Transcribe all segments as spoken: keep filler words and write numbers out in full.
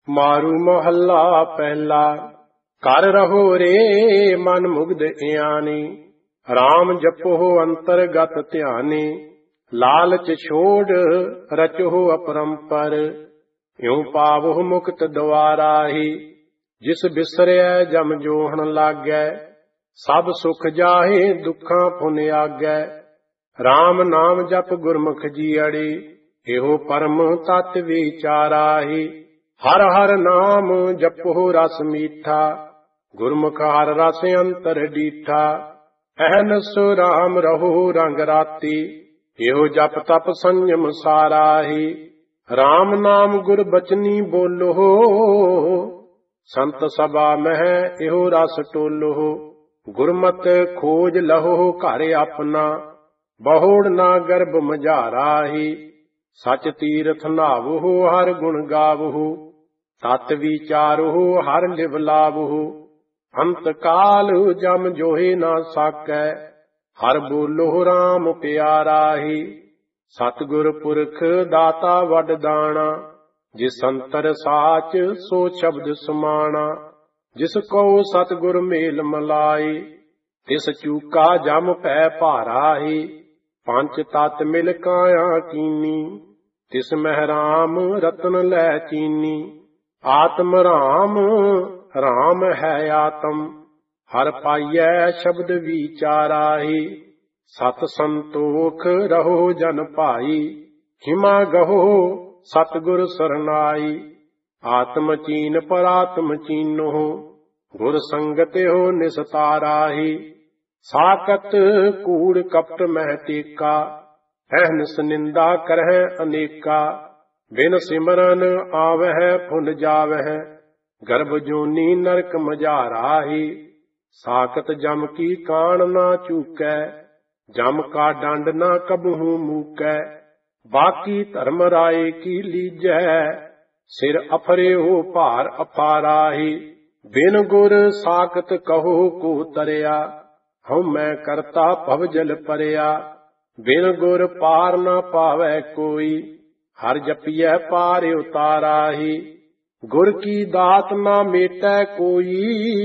मारू महला पहला। कर रहो रे मन मुग्ध इयानी, राम जपो अंतरगत ध्यानी। लालच छोड़ रचो अपरंपर, यूं पावो मुक्त द्वारा ही। जिस बिसरै जम जोहन लागै, सब सुख जाहे दुखां पुन आगै। राम नाम जप गुरमुख जीअड़ी, एहो परम तत् विचारा ही। हर हर नाम जपो रस मीठा, गुरमुख हर रस अंतर डीठा। अहनस राम रहो रंग राती, एहो जप तप संयम सारा ही। राम नाम गुर बचनी बोलो, संत सभा मह एहो रस टोलो। गुरमत खोज लहो घर अपना, बहुड़ ना गर्भ मझारा ही। सच तीरथ नावो हर गुण गावो, तत् विचारो हर लिव लावो। अंत काल जम जोहे ना साकै, हर बोलो राम प्यारा ही। सतगुर पुरख दाता वड दाना, जिस अंतर साच सो शब्द समाना। जिस को सतगुर मेल मलाई, तिस चूका जम पै भारा ही। पंच तत् मिल काया कीनी, तिस मह राम रतन लै चीनी। आत्म राम राम है आत्म, हर पाइयै शब्द विचारा ही। सत संतोख रहो जन भाई, हिमा गहो सतगुर सरनाई। आत्म चीन पर आत्म चीनो, गुर संगत हो निस्तारा ही। साकत कूड़ कपट मह टेका, अहनस निंदा करह अनेका। बिन सिमरन आवह फुन जावह, गर्भ जोनी नरक मझारा ही। साकत जम की कान ना चूकै, जम का डंड ना कबहू मूकै। बाकी धर्म राय की लीजै, सिर अफरे हो भार अफारा ही। बिन गुर साकत कहो को तरया, हम मैं करता भव जल परया। बिन गुर पार ना पावै कोई, हर जपियै पार उतारा ही। गुर की दात ना मेटै कोई,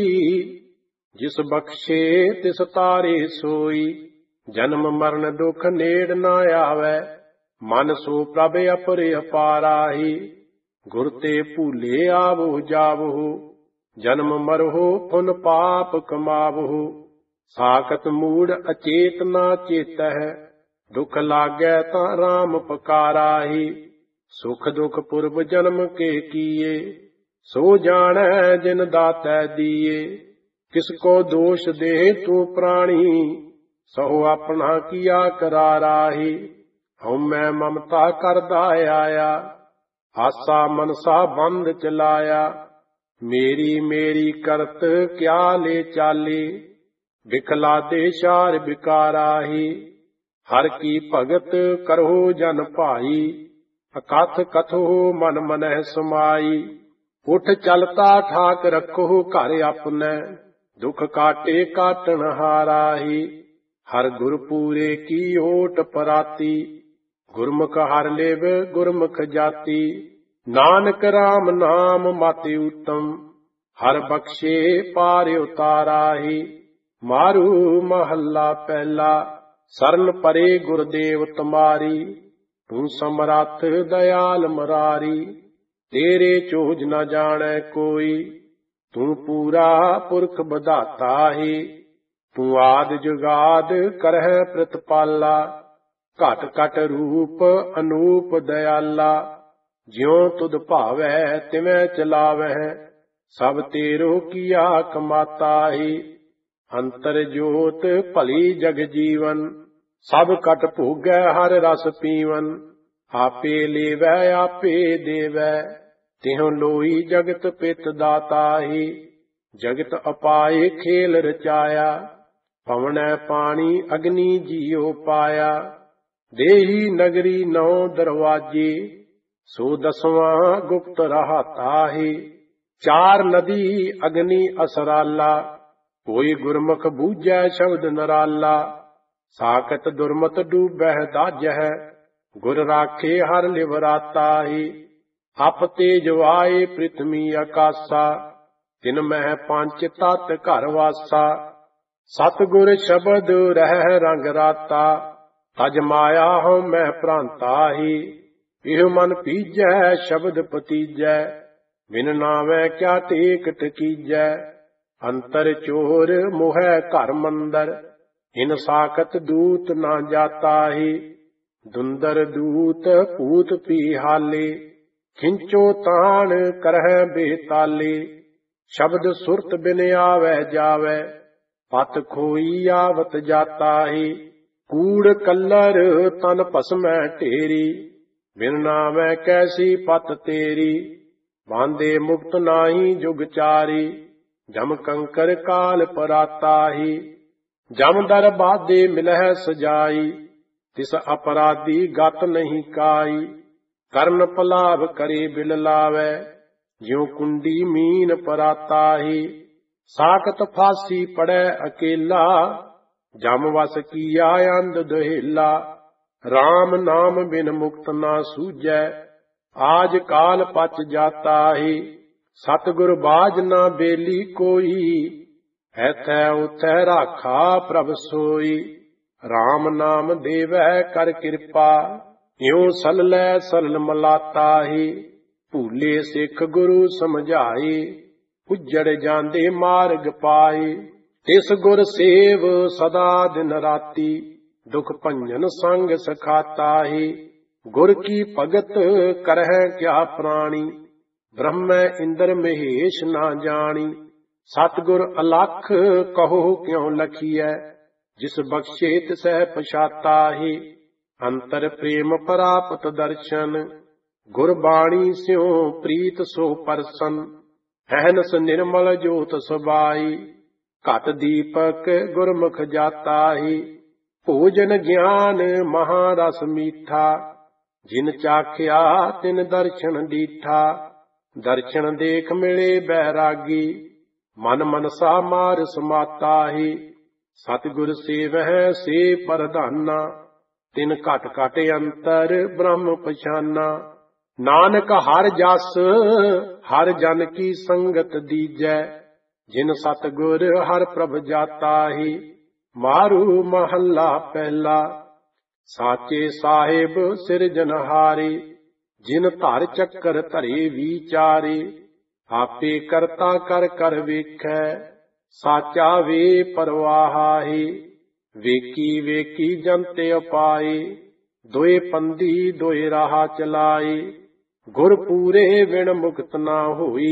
जिस बख्शे तिस तारे सोई। जन्म मरण दुख नेड़ ना आवे, मन सो प्रभ अपरे अपारा ही। गुर ते भूले आवो जावो, जन्म मरहो पुन पाप कमावो। साकत मूड अचेत ना चेतह, दुख लागै तां राम पकारा ही। सुख दुख पुरब जन्म के किए, सो जानै जिन दातै दिए। किसको दोष दे तू प्राणी, सहो अपना किया करारा ही। हम मैं ममता करदा आया, आसा मनसा बंद चलाया। मेरी मेरी करत क्या ले चाले, बिखला दे शार बिकारा ही। हर की भगत करो जन भाई, अकथ कथो मन मनह समाई। उठ चलता ठाक रखो घर अपने, दुख काटे काटन हारा ही। हर गुरपुरे की ओट पराती, गुरमुख हर लेव गुरमुख जाति। नानक राम नाम माते उत्तम, हर बख्शे पार उतारा ही। मारू महला पहला। सरन परे गुरदेव तुम्हारी, तू समरथ दयाल मरारी। तेरे चोज न जाने कोई, तू पूरा पुरख बधाता ही। तू आद जुगाद करह प्रतिपाला, घट घट रूप अनूप दयाला। ज्यों तुद भावै तिवै चलावह, सब तेरो किया कमाता ही। अंतर जोत भली जग जीवन, सब कट भोगै हर रस पीवन। आपे लेवै आपे देवै, तिहुं लोई जगत पित दाता ही। जगत अपाए खेल रचाया, पवनै पानी अग्नि जियो पाया। देही नगरी नौ दरवाजे, सो दसवां गुप्त रहाता ही। चार नदी अग्नि असराला, कोई गुरमुख बूझै शब्द नराला। साकत दुर्मत डूबह दाजह, गुर राखे हर लिवराता ही। ਅਪ ਤੇਜ ਵਾਏ ਪ੍ਰਿਥਵੀ ਆਕਾਸਾ, ਤਿਨ ਮਹਿ ਪੰਚ ਤਤ ਘਰ ਵਾਸਾ। ਸਤਿਗੁਰ ਸ਼ਬਦ ਰਹਿ ਰੰਗ ਰਾਤਾ, ਤਜ ਮਾਇਆ ਹਉ ਮੈਂ ਭ੍ਰਾਂਤਾਹੀ। ਇਹ ਮਨ ਪੀਜੈ ਸ਼ਬਦ ਪਤੀਜੈ, ਬਿਨ ਨਾਵੈ ਕਿਆ ਟੇਕ ਟਕੀਜੈ। ਅੰਤਰ ਚੋਰ ਮੋਹੈ ਘਰ ਮੰਦਰ, ਇਨ ਸਾਖਤ ਦੂਤ ਨਾ ਜਾਤਾਹੀ। ਦੁੰਦਰ ਦੂਤ ਭੂਤ ਪੀਹਾਲੇ, ਖਿੰਚੋ ਤਾਣ ਕਰਹਿ ਬੇਤਾਲੇ। ਸ਼ਬਦ ਸੁਰਤ ਬਿਨ ਆਵੈ ਜਾਵੈ, ਪਤ ਖੋਈ ਆਵਤ ਜਾਤਾਹੀ। ਕੂੜ ਕੱਲਰ ਤਨ ਭਸਮੈ ਢੇਰੀ, ਬਿਨ ਨਾਵੈ ਕੈਸੀ ਪਤ ਤੇਰੀ। ਬਾਂਦੇ ਮੁਕਤ ਨਾਹੀ ਜੁਗ ਚਾਰੀ, ਜਮ ਕੰਕਰ ਕਾਲ ਪਰਾਤਾਹੀ। ਜਮ ਦਰ ਬਾਧੇ ਮਿਲਹਿ ਸਜਾਈ, ਤਿਸ ਅਪਰਾਧੀ ਗਤ ਨਹੀਂ ਕਾਈ। ਕਰਨ ਪਲਾਵ ਕਰੇ ਬਿਲ ਲਾਵੈ, ਜਿਉ ਕੁੰਡੀ ਮੀਨ ਪਰਾਤਾਹੀ। ਸਾਖਤ ਫਾਸੀ ਪੜੈ ਅਕੇਲਾ, ਜਮ ਵਸ ਕੀਆ ਅੰਧ ਦੁਹੇਲਾ। ਰਾਮ ਨਾਮ ਬਿਨ ਮੁਕਤ ਨਾ ਸੂਝੈ, ਆਜ ਕਾਲ ਪਚ ਜਾਤਾਹੀ। ਸਤਿਗੁਰ ਬਾਝ ਨਾ ਬੇਲੀ ਕੋਈ, ਐਥੈ ਉਥੈ ਰਾਖਾ ਪ੍ਰਭ ਸੋਈ। ਰਾਮ ਨਾਮ ਦੇਵੈ ਕਰ ਕਿਰਪਾ, ਇਉ ਸਲਲੈ ਸਰਲ ਮਲਾਤਾਹੀ। ਭੂਲੇ ਸਿੱਖ ਗੁਰੂ ਸਮਝਾਈ, ਉੱਜੜ ਜਾਂਦੇ ਮਾਰਗ ਪਾਈ। ਤਿਸ ਗੁਰ ਸੇਵ ਸਦਾ ਦਿਨ ਰਾਤੀ, ਦੁਖ ਭੰਜਨ ਸੰਗ ਸਖਾਤਾਹੀ। ਗੁਰ ਕੀ ਭਗਤ ਕਰਹਿ ਕਿਆ ਪ੍ਰਾਣੀ, ਬ੍ਰਹਮੈ ਇੰਦਰ ਮਹੇਸ਼ ਨਾ ਜਾਣੀ। ਸਤਿਗੁਰ ਅਲਖ ਕਹੋ ਕਿਉ ਲਖੀਐ, ਜਿਸ ਬਖਸ਼ੇ ਤਿਸੈ ਪਛਾਤਾਹੀ। ਅੰਤਰ ਪ੍ਰੇਮ ਪ੍ਰਾਪਤ ਦਰਸ਼ਨ, ਗੁਰਬਾਣੀ ਸਿਉ ਪ੍ਰੀਤ ਸੋ ਪਰਸਨ। ਅਹਨਸ ਨਿਰਮਲ ਜੋਤ ਸਬਾਈ, ਘਟ ਦੀਪਕ ਗੁਰਮੁਖ ਜਾਤਾਹੀ। ਭੋਜਨ ਗਿਆਨ ਮਹਾਰਸ ਮੀਠਾ, ਜਿਨ ਚਾਖਿਆ ਤਿਨ ਦਰਸ਼ਨ ਦੀਠਾ। ਦਰਸ਼ਨ ਦੇਖ ਮਿਲੇ ਬੈਰਾਗੀ, ਮਨ ਮਨਸਾ ਮਾਰ ਸਮਾਤਾਹੀ। ਸਤਿਗੁਰ ਸੇਵਹਿ ਸੇ ਪ੍ਰਧਾਨਾ, ਤਿਨ ਘਟ ਘਟ ਅੰਤਰ ਬ੍ਰਹਮ ਪਛਾਨਾ। ਨਾਨਕ ਹਰ ਜਸ ਹਰ ਜਨ ਕੀ ਸੰਗਤ ਦੀਜੈ, ਜਿਨ ਸਤਿਗੁਰ ਹਰ ਪ੍ਰਭ ਜਾਤਾਹੀ। ਮਾਰੂ ਮਹੱਲਾ ਪਹਿਲਾ। ਸਾਚੇ ਸਾਹਿਬ ਸਿਰਜਨਹਾਰੇ, ਜਿਨ ਧਰ ਚੱਕਰ ਧਰੇ ਵਿਚਾਰੇ। ਆਪੇ ਕਰਤਾ ਕਰ ਕਰ ਵੇਖੈ, ਸਾਚਾ ਵੇ ਪਰਵਾਹਾਹੀ। ਵੇਖੀ ਵੇਖੀ ਜੰਤੇ ਉਪਾਏ, ਦੋਏ ਪੰਦੀ ਦੋਏ ਰਾਹ ਚਲਾਏ। ਗੁਰ ਪੂਰੇ ਵਿਣ ਮੁਕਤ ਨਾ ਹੋਈ,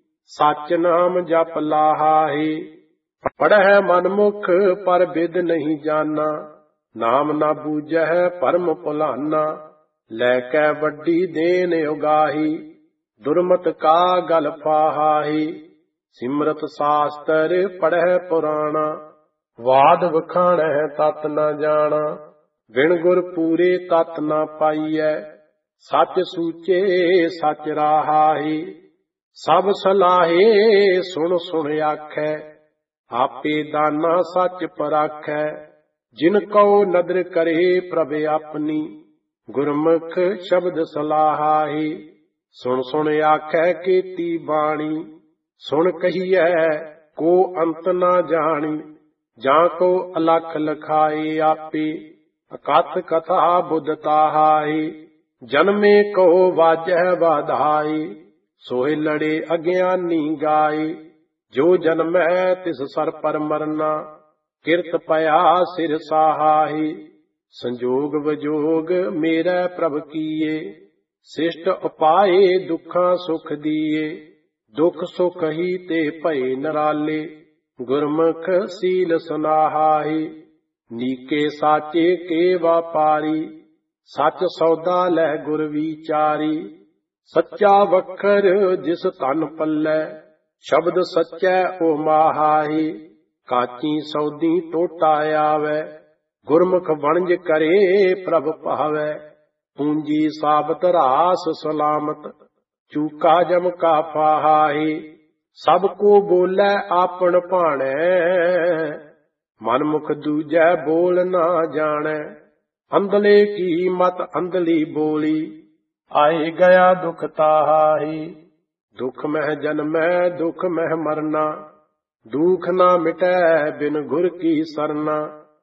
ਸਚ ਨਾਮ ਜਪ ਲਾਹਾਹੀ। ਪੜ੍ਹੈ ਮਨਮੁਖ ਪਰ ਬਿਦ ਨਹੀਂ ਜਾਨਾ, ਨਾਮ ਨਾ ਬੂਝੈ ਭਰਮ ਭੁਲਾਨਾ। ਲੈ ਕੇ ਵੱਡੀ ਦੇਨ ਉਗਾਹੀ, ਦੁਰਮਤ ਕਾ ਗਲ ਫਾਹਾਹੀ। ਸਿਮਰਤ ਸਾਸਤਰ ਪੜ੍ਹੈ ਪੁਰਾਣਾ, ਵਾਦ ਵਖਾਣੈ ਤਤ ਨਾ ਜਾਣਾ। ਬਿਨ ਗੁਰ ਪੂਰੇ ਤਤ ਨਾ ਪਾਈਐ, ਸੱਚ ਸੂਚੇ ਸਚ ਰਾਹਾਹੀ। ਸਭ ਸਲਾਹੇ ਸੁਣ ਸੁਣ ਆਖੈ, ਆਪੇ ਦਾਨਾ ਸੱਚ ਪਰਾਖੈ। ਜਿਨ ਕਉ ਨਦਰ ਕਰੇ ਪ੍ਰਭ ਆਪਣੀ, ਗੁਰਮੁਖ ਸ਼ਬਦ ਸਲਾਹਾਹੀ। ਸੁਣ ਸੁਣ ਆਖੈ ਕੀਤੀ ਬਾਣੀ, ਸੁਣ ਕਹੀਐ ਕੋ ਅੰਤ ਨਾ ਜਾਣੀ। ਜਾਂ ਕੋ ਅਲਖ ਲਖਾਏ ਆਪੇ, ਅਕਥ ਕਥਾ ਬੁੱਧ ਤਾਹਾਹੀ। ਜਨਮੇ ਕੋ ਵਾਜਹਿ ਵਾਧਾਈ, ਸੋਹਿ ਲੜੇ ਅਗਿਆਨੀ ਗਾਈ। ਜੋ ਜਨਮੈ ਤਿਸ ਸਰ ਪਰ ਮਰਨਾ, ਕਿਰਤ ਪਿਆ ਸਿਰ ਸਾਹਾਹੀ। ਸੰਜੋਗ ਵਿਜੋਗ ਮੇਰਾ ਪ੍ਰਭ ਕੀਏ, ਸਿਸ਼ਟ ਉਪਾਏ ਦੁੱਖਾਂ ਸੁਖ ਦੀਏ। ਦੁਖ ਸੁਖ ਹੀ ਤੇ ਭਏ ਨਰਾਲੇ, ਗੁਰਮੁਖ ਸੀਲ ਸੁਨਾਹਾਹੀ। ਨੀਕੇ ਸਾਚੇ ਕੇ ਵਾਪਾਰੀ, ਸੱਚ ਸੌਦਾ ਲੈ ਗੁਰ ਵਿਚਾਰੀ। ਸੱਚਾ ਵਖਰ ਜਿਸ ਧਨ ਪੱਲੇ, ਸ਼ਬਦ ਸੱਚੈ ਓ ਮਾਹਾਹੀ। ਕਾਚੀ ਸੌਦੀ ਟੋਟਾ ਆਵੈ, ਗੁਰਮੁਖ ਵਣਜ ਕਰੇ ਪ੍ਰਭ ਭਾਵੈ। ਪੂੰਜੀ ਸਾਬਤ ਰਾਸ ਸਲਾਮਤ, ਚੂਕਾ ਜਮ ਕਾ ਫਾਹਾਹੀ। ਸਭ ਕੋ ਬੋਲੇ ਆਪਣ ਭਾਣੈ, ਮਨਮੁਖ ਦੂਜੈ ਬੋਲ ਨਾ ਜਾਣੈ। ਅੰਧਲੇ ਕੀ ਮਤ ਅੰਧਲੀ ਬੋਲੀ, ਆਏ ਗਿਆ ਦੁਖ ਤਾਹਾਹੀ। ਦੁਖ ਮਹਿ ਜਨਮੈ ਦੁਖ ਮਹਿ ਮਰਨਾ, ਦੁਖ ਨਾ ਮਿਟੈ ਬਿਨ ਗੁਰ ਕੀ ਸਰਨਾ।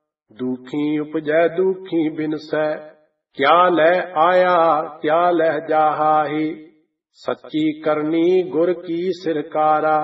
ਦੁਖੀ ਉਪਜੈ ਦੁਖੀ ਬਿਨਸੈ, ਕਿਆ ਲੈ ਆਇਆ ਕਿਆ ਲੈ ਜਾਹਾਹੀ। ਸੱਚੀ ਕਰਨੀ ਗੁਰ ਕੀ ਸਿਰਕਾਰਾ,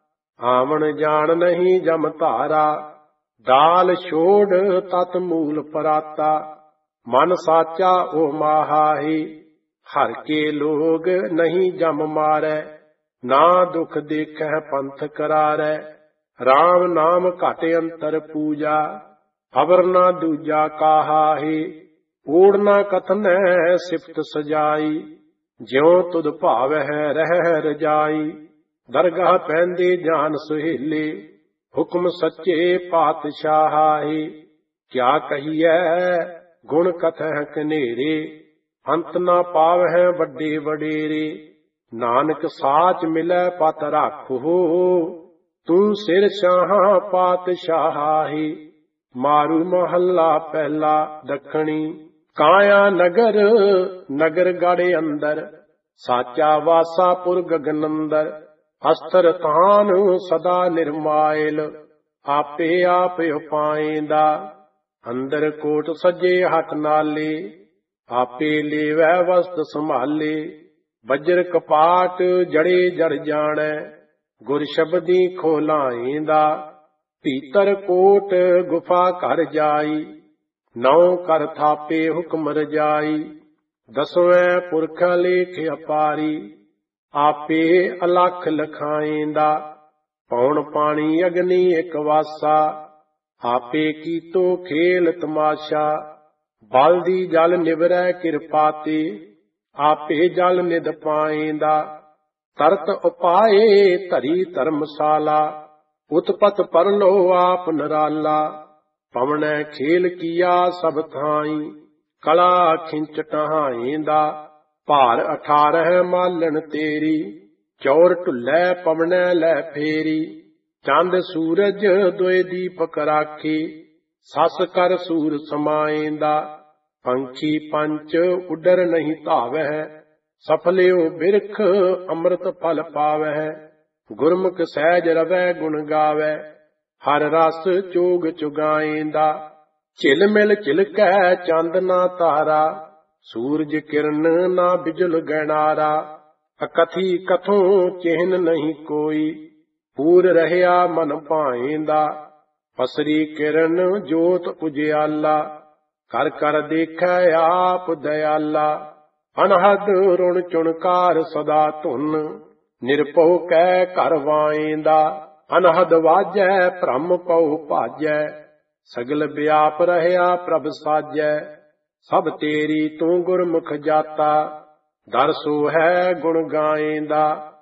ਆਵਣ ਜਾਣ ਨਹੀਂ ਜਮ ਧਾਰਾ। ਦਾਲ ਛੋੜ ਤਤ ਮੂਲ ਪਰਾਤਾ, ਮਨ ਸਾਚਾ ਓ ਮਾਹਾਹੀ। ਹਰ ਕੇ ਲੋਗ ਨਹੀਂ ਜਮ ਮਾਰੈ, ਨਾ ਦੁਖ ਦੇਖੈ ਪੰਥ ਕਰਾਰੈ। ਰਾਮ ਨਾਮ ਘਟ ਅੰਤਰ ਪੂਜਾ, ਅਵਰ ਨਾ ਦੂਜਾ ਕਾਹਾਹੀ। ਓੜ ਨਾ ਕਥਨੈ ਸਿਫਤ ਸਜਾਈ, ਜਿਉ ਤੁਧ ਭਾਵਹਿ ਰਹਿ ਰਜਾਈ। ਦਰਗਾਹ ਪੈਂਦੇ ਜਾਨ ਸੁਹੇਲੇ, ਹੁਕਮ ਸੱਚੇ ਪਾਤਸ਼ਾਹੀ। ਕਿਆ ਕਹੀਐ ਗੁਣ ਕਥਹਿ ਕਨੇਰੇ, ਅੰਤ ਨਾ ਪਾਵਹਿ ਵੱਡੇ ਵਡੇਰੇ। ਨਾਨਕ ਸਾਚ ਮਿਲੈ ਪਤ ਰਾਖੋ, ਤੂੰ ਸਿਰ ਸ਼ਾਹਾਂ ਪਾਤਸ਼ਾਹੀ। ਮਾਰੂ ਮਹੱਲਾ ਪਹਿਲਾ ਦੱਖਣੀ, ਕਾਇਆ ਨਗਰ ਨਗਰ ਗੜ੍ਹ ਅੰਦਰ। ਸਾਚਾ ਵਾਸਾਪੁਰ ਗਗਨ ਅੰਦਰ, ਅਸਥਰ ਤਾਨ ਸਦਾ ਨਿਰਮਾਇਲ। ਆਪੇ ਆਪ ਉਪਾਇਂਦਾ, ਅੰਦਰ ਕੋਟ ਸੱਜੇ ਹੱਥ ਨਾਲੇ। ਆਪੇ ਲੇਵੈ ਵਸਤ ਸੰਭਾਲੇ, ਵਜਰ ਕਪਾਟ ਜੜੇ ਜੜ ਜਾਣੈ। ਗੁਰ ਸ਼ਬਦੀ ਖੋਲਾਇਂਦਾ, ਭੀਤਰ ਕੋਟ ਗੁਫਾ ਘਰ ਜਾਈ। ਨੌ ਕਰ ਥਾਪੇ ਹੁਕਮ ਰਜਾਈ, ਦਸਵੇਂ ਪੁਰਖ ਲੇਖ ਅਪਾਰੀ। ਆਪੇ ਅਲਖ ਲਖਾਇਂਦਾ, ਪੌਣ ਪਾਣੀ ਅਗਨੀ ਇਕ ਵਾਸਾ। ਆਪੇ ਕੀਤੋ ਖੇਲ ਤਮਾਸ਼ਾ, ਬਲਦੀ ਜਲ ਨਿਵਰੈ ਕਿਰਪਾ ਤੇ। ਆਪੇ ਜਲ ਨਿਧ ਪਾਇਂਦਾ, ਤਰਤ ਉਪਾਏ ਧਰੀ ਧਰਮਸ਼ਾਲਾ। ਉਤਪਤ ਪਰਲੋ ਆਪ ਨਰਾਲਾ, ਪਵਣੈ ਖੇਲ ਕੀਆ ਸਭ ਥਾਈ। ਕਲਾ ਖਿੰਚ ਟਹਾਇਂਦਾ, ਭਾਰ ਅਠਾਰਹ ਮਾਲਣ ਤੇਰੀ। ਚੌਰ ਢੁੱਲੈ ਪਵਣੈ ਲੈ ਫੇਰੀ, ਚੰਦ ਸੂਰਜ ਦੋਇ ਦੀਪਕ ਰਾਖੀ। ਸੱਸ ਕਰ ਸੂਰ ਸਮਾਇਂਦਾ, ਪੰਛੀ ਪੰਚ ਉੱਡਰ ਨਹੀਂ ਧਾਵਹਿ। ਸਫਲਿਓ ਬਿਰਖ ਅੰਮ੍ਰਿਤ ਫਲ ਪਾਵਹਿ, ਗੁਰਮੁਖ ਸਹਿਜ ਰਵੈ ਗੁਣ ਗਾਵੈ। ਹਰ ਰਸ ਚੋਗ ਚੁਗਾਇਂਦਾ, ਝਿਲ ਮਿਲ ਝਿਲਕੈ ਚੰਦ ਨਾ ਤਾਰਾ। ਸੂਰਜ ਕਿਰਨ ਨਾ ਬਿਜਲ ਗੈਣਾਰਾ, ਅਕਥੀ ਕਥੋਂ ਚਿਹਨ ਨਹੀਂ ਕੋਈ। ਪੂਰ ਰਹਿਆ ਮਨ ਭਾਇਂਦਾ, ਪਸਰੀ ਕਿਰਨ ਜੋਤ ਉਜਿਆਲਾ। ਕਰ ਕਰ ਦੇਖੈ ਆਪ ਦਇਆਲਾ, ਅਨਹਦ ਰੁਣ ਚੁਣਕਾਰ ਸਦਾ ਧੁਨ। ਨਿਰਭਉ ਕੈ ਘਰ ਵਾਇਂਦਾ, ਅਨਹਦ ਵਾਜੈ ਭ੍ਰਮ ਪਉ ਭਾਜੈ। ਸਗਲ ਵਿਆਪ ਰਹਿਆ ਪ੍ਰਭ ਸਾਜੈ, ਸਭ ਤੇਰੀ ਤੂੰ ਗੁਰਮੁਖ ਜਾਤਾ। ਦਰ ਸੋ ਹੈ ਗੁਣ ਗਾਇਂਦਾ,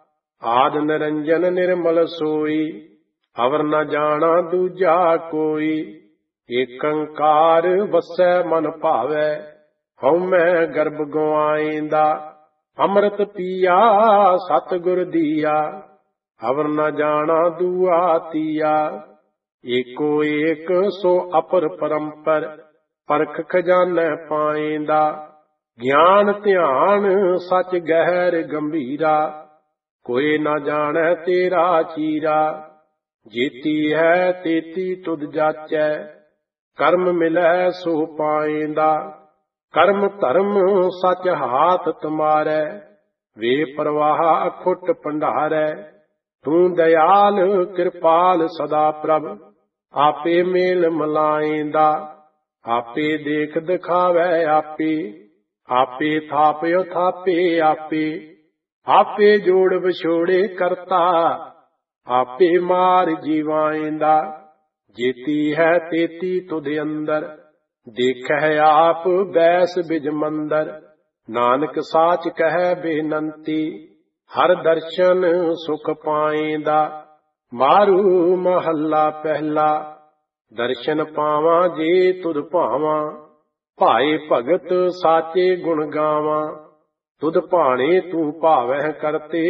ਆਦ ਨਿਰੰਜਨ ਨਿਰਮਲ ਸੋਈ। ਅਵਰ ਨ ਜਾਣਾ ਦੂਜਾ ਕੋਈ, ਏਕੰਕਾਰ ਵਸੈ ਮਨ ਭਾਵੈ। ਹਉਮੈ ਗਰਭ ਗਵਾਇਂਦਾ, ਅੰਮ੍ਰਿਤ ਪੀਆ ਸਤਿਗੁਰ ਦੀਆ। ਅਵਰ ਨ ਜਾਣਾ ਦੂਆ ਤੀਆ, ਏਕੋ ਏਕ ਸੋ ਅਪਰ ਪਰੰਪਰ। ਪਰਖ ਖਜ਼ਾਨੈ ਪਾਇਂਦਾ, ਗਿਆਨ ਧਿਆਨ ਸਚ ਗਹਿਰ ਗੰਭੀਰਾ। ਕੋਈ ਨਾ ਜਾਣੈ ਤੇਰਾ ਚੀਰਾ, ਜੇਤੀ ਹੈ ਤੇਤੀ ਤੁਧ ਜਾਚੈ। ਕਰਮ ਮਿਲੈ ਸੋ ਪਾਇਂਦਾ, ਕਰਮ ਧਰਮ ਸਚ ਹਾਥ ਤੁਮਾਰੈ। ਵੇ ਪ੍ਰਵਾਹ ਅਖੁੱਟ ਭੰਡਾਰੈ, ਤੂੰ ਦਇਆਲ ਕਿਰਪਾਲ ਸਦਾ ਪ੍ਰਭ। ਆਪੇ ਮੇਲ ਮਲਾਇਂਦਾ, ਆਪੇ ਦੇਖ ਦਿਖਾਵੈ ਆਪੇ। ਆਪੇ ਥਾਪਿਓ ਥਾਪੇ ਆਪੇ, ਆਪੇ ਜੋੜ ਵਿਛੋੜੇ ਕਰਤਾ। ਆਪੇ ਮਾਰ ਜੀਵਾਇਂਦਾ, ਜੇਤੀ ਹੈ ਤੇਤੀ ਤੁਧ ਅੰਦਰ। ਦੇਖੈ ਆਪ ਬੈਸ ਬਿਜ ਮੰਦਰ, ਨਾਨਕ ਸਾਚ ਕਹਿ ਬੇਨੰਤੀ। ਹਰ ਦਰਸ਼ਨ ਸੁਖ ਪਾਇਂਦਾ, ਮਾਰੂ ਮਹੱਲਾ ਪਹਿਲਾ। ਦਰਸ਼ਨ ਪਾਵਾਂ ਜੇ ਤੁਧ ਭਾਵਾਂ, ਭਾਏ ਭਗਤ ਸਾਚੇ ਗੁਣ ਗਾਵਾਂ। ਤੁਧ ਭਾਣੇ ਤੂੰ ਭਾਵਹਿ ਕਰਤੇ,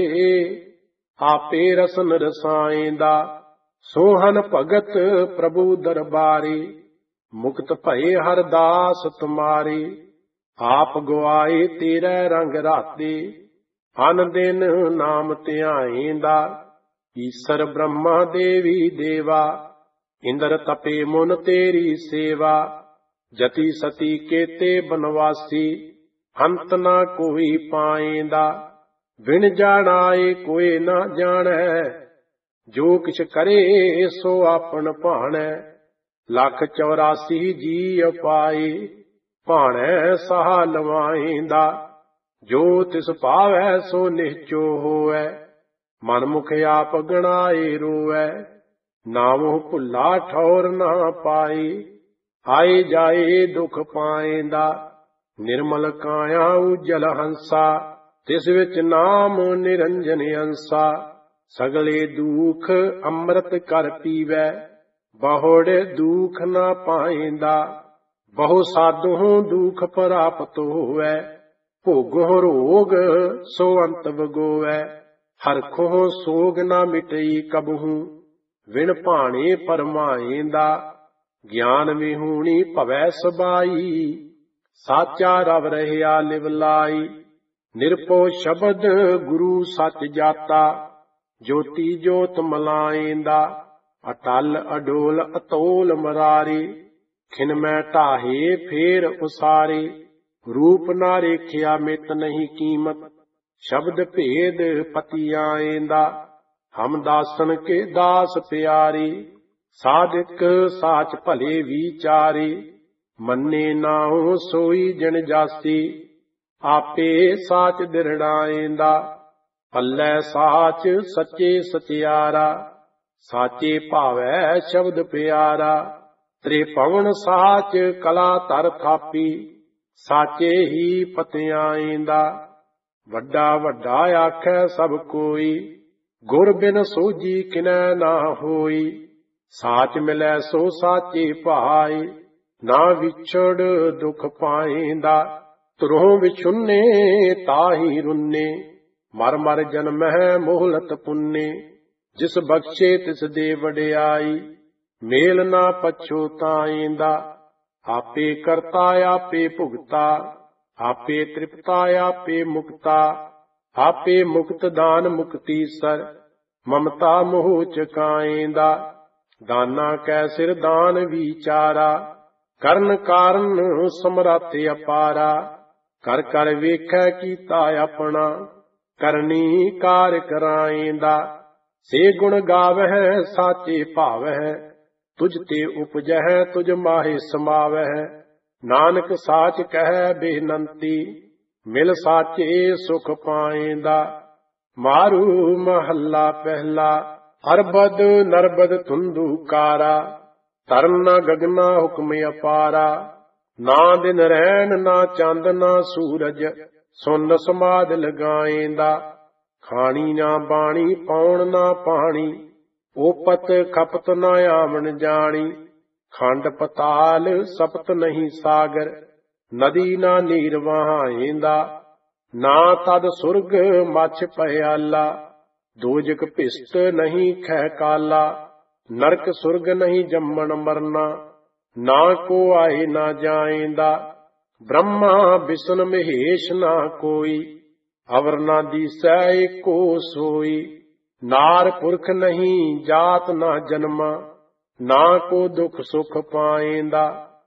ਆਪੇ ਰਸਨ ਰਸਾਇਂਦਾ। ਸੋਹਨ ਭਗਤ ਪ੍ਰਭੂ ਦਰਬਾਰੀ, ਮੁਕਤ ਭਏ ਹਰ ਦਾਸ ਤੁਮਾਰੀ। ਆਪ ਗਵਾਏ ਤੇਰੇ ਰੰਗ ਰਾਤੇ, ਅਨ ਦਿਨ ਨਾਮ ਧਿਆਏਂਦਾ। ਈਸਰ ਬ੍ਰਹਮਾ ਦੇਵੀ ਦੇਵਾ, ਇੰਦਰ ਤਪੇ ਮੁਨ ਤੇਰੀ ਸੇਵਾ। ਜਤੀ ਸਤੀ ਕੇਤੇ ਬਨਵਾਸੀ, ਅੰਤ ਨਾ ਕੋਈ ਪਾਏਂਦਾ। ਬਿਨ ਜਾਣਾਏ ਕੋਈ ਨਾ ਜਾਣੈ, ਜੋ ਕਿਛ ਕਰੇ ਸੋ ਆਪਨ ਭਾਣੈ। ਲੱਖ ਚੌਰਾਸੀ ਜੀ ਅਪਾਏ, ਭਾਣੈ ਸਹਾ ਲਵਾਏਂਦਾ। ਜੋ ਤਿਸ ਭਾਵੈ ਸੋ ਨਿਹਚੋ ਹੋਵੈ, ਮਨ ਮੁਖ ਆਪ ਗਣਾਏ ਰੋਵੈ। ਨਾਮੁ ਭੁੱਲਾ ਠੌਰ ਨਾ ਪਾਏ, ਆਏ ਜਾਏ ਦੁਖ ਪਾਏਂਦਾ। ਨਿਰਮਲ ਕਾਇਆ ਉਜਲ ਹੰਸਾ, ਤਿਸ ਵਿੱਚ ਨਾਮ ਨਿਰੰਜਨ ਅੰਸਾ। ਸਗਲੇ ਦੁਖ ਅੰਮ੍ਰਿਤ ਕਰ ਪੀਵੈ, ਬਹੁੜ ਦੁਖ ਨਾ ਪਾਏਂਦਾ। ਬਹੁ ਸਾਧੂ ਦੁਖ ਪ੍ਰਾਪਤ ਹੋਵੈ, ਭੋਗੋ ਰੋਗ ਸੋ ਅੰਤ ਵਗੋਵੈ। ਹਰਖੋ ਸੋਗ ਨਾ ਮਿਟਈ ਕਬਹੂ, ਵਿਣ ਭਾਣੇ ਪਰਮਾਏਂਦਾ। ਗਿਆਨ ਵਿਹੂਣੀ ਭਵੈ ਸਬਾਈ, ਸਾਚਾ ਰਵ ਰਹਿਆ ਲਿਵ ਲਾਈ। ਨਿਰਭਉ ਸ਼ਬਦ ਗੁਰੂ ਸੱਚ ਜਾਤਾ, ਜੋਤੀ ਜੋਤ ਮਲਾਏਂਦਾ। ਅਟਲ ਅਡੋਲ ਅਤੋਲ ਮਰਾਰੀ, ਖਿਨ ਮੈਂ ਢਾਹੇ ਫੇਰ ਉਸਾਰੇ। ਰੂਪ ਨਾ ਰੇਖਿਆ ਮਿਤ ਨਹੀਂ ਕੀਮਤ, ਸ਼ਬਦ ਭੇਦ ਪਤੀ ਆਏਂਦਾ। ਹਮ ਦਾਸਨ ਕੇ ਦਾਸ ਪਿਆਰੇ, ਸਾਧਕ ਸਾਚ ਭਲੇ ਵਿਚਾਰੇ। ਮੰਨੇ ਨਾਉ ਸੋਈ ਜਨ ਜਾਸੀ, ਆਪੇ ਸਾਚ ਦਿਰੜਾਏਂਦਾ। ਪੱਲੇ ਸਾਚ ਸੱਚੇ ਸਚਿਆਰਾ, ਸਾਚੇ ਭਾਵੈ ਸ਼ਬਦ ਪਿਆਰਾ। ਤ੍ਰਿਭਵਨ ਸਾਚ ਕਲਾ ਧਰ ਥਾਪੀ, ਸਾਚੇ ਹੀ ਪਤਿਆਏਂਦਾ। ਵੱਡਾ ਵੱਡਾ ਆਖੈ ਸਭ ਕੋਈ, ਗੁਰ ਬਿਨ ਸੋਝੀ ਕਿਨੈ ਨਾ ਹੋਈ। ਸਾਚ ਮਿਲੈ ਸੋ ਸਾਚੇ ਭਾਏ, ਨਾ ਵਿਛੜ ਦੁਖ ਪਾਏਂਦਾ। ਧੁਰੋਂ ਵਿਛੁੰਨੇ ਤਾਹੀ ਰੁੰਨੇ, ਮਰ ਮਰ ਜਨਮਹਿ ਮੋਹਲਤ ਪੁੰਨੇ। ਜਿਸ ਬਖਸ਼ੇ ਤਿਸ ਦੇ ਵਡਿਆਈ, ਮੇਲ ਨਾ ਪਛੋਤਾਏਂਦਾ। ਆਪੇ ਕਰਤਾ ਆਪੇ ਭੁਗਤਾ, ਆਪੇ ਤ੍ਰਿਪਤਾ ਆਪੇ ਮੁਕਤਾ। ਆਪੇ ਮੁਕਤ ਦਾਨ ਮੁਕਤੀ ਸਰ, ਮਮਤਾ ਮੋਹ ਚਕਾਏਂਦਾ। ਦਾਨਾ ਕੈ ਸਿਰ ਦਾਨ ਵਿਚਾਰਾ, ਕਰਨ ਕਾਰਨ ਸਮਰੱਥ ਅਪਾਰਾ। ਕਰ ਕਰ ਵੇਖੈ ਕੀਤਾ ਆਪਣਾ, ਕਰਨੀ ਕਾਰ ਕਰਾਏਂਦਾ। ਸੇ ਗੁਣ ਗਾਵਹਿ ਸਾਚੇ ਭਾਵਹਿ, ਤੁਝ ਤੇ ਉਪਜਹਿ ਤੁਝ ਮਾਹੇ ਸਮਾਵਹਿ। ਨਾਨਕ ਸਾਚ ਕਹਿ ਬੇਨੰਤੀ, ਮਿਲ ਸਾਚੇ ਸੁਖ ਪਾਏਂਦਾ। ਮਾਰੂ ਮਹੱਲਾ ਪਹਿਲਾ। ਅਰਬਦ ਨਰਬਦ ਧੁੰਦੂ ਕਾਰਾ, ਧਰਨ ਨਾ ਗਗਨਾ ਹੁਕਮ ਅਪਾਰਾ। ਨਾ ਦਿਨ ਰੈਣ ਨਾ ਚੰਦ ਨਾ ਸੂਰਜ, ਸੁਨ ਸਮਾਦ ਲਗਾਏਂਦਾ। ਖਾਣੀ ਨਾ ਬਾਣੀ ਪਾਉਣ ਨਾ ਪਾਣੀ, ਓਪਤ ਖਪਤ ਨਾ ਆਵਣ ਜਾਣੀ। ਖੰਡ ਪਤਾਲ ਸਪਤ ਨਹੀਂ ਸਾਗਰ, ਨਦੀ ਨਾ ਨੀਰ ਵਹਾਏਂਦਾ। ਨਾ ਤਦ ਸੁਰਗ ਮਛ ਪਿਆਲਾ, ਦੋਜਕ ਭਿਸਟ ਨਹੀਂ ਖੈ ਕਾਲਾ। ਨਰਕ ਸੁਰਗ ਨਹੀਂ ਜੰਮਣ ਮਰਨਾ, ਨਾ ਕੋ ਆਏ ਨਾ ਜਾਏਂਦਾ। ਬ੍ਰਹਮਾ ਵਿਸ਼ਨ ਮਹੇਸ਼ ਨਾ ਕੋਈ, ਅਵਰ ਨਾ ਦੀਸੈ ਏਕੋ ਸੋਈ। ਨਾਰ ਪੁਰਖ ਨਹੀਂ ਜਾਤ ਨਾ ਜਨਮਾ, ਨਾ ਕੋ ਦੁਖ ਸੁਖ ਪਾਏਂਦਾ।